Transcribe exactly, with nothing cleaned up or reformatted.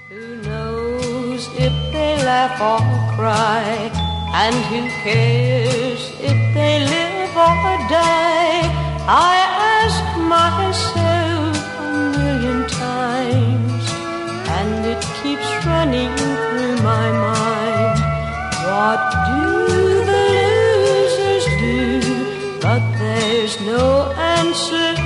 Who knows if they laugh or cry, and who cares if they live or die? I ask myself a million times, and it keeps running through my mind. What do the losers do? But there's no answer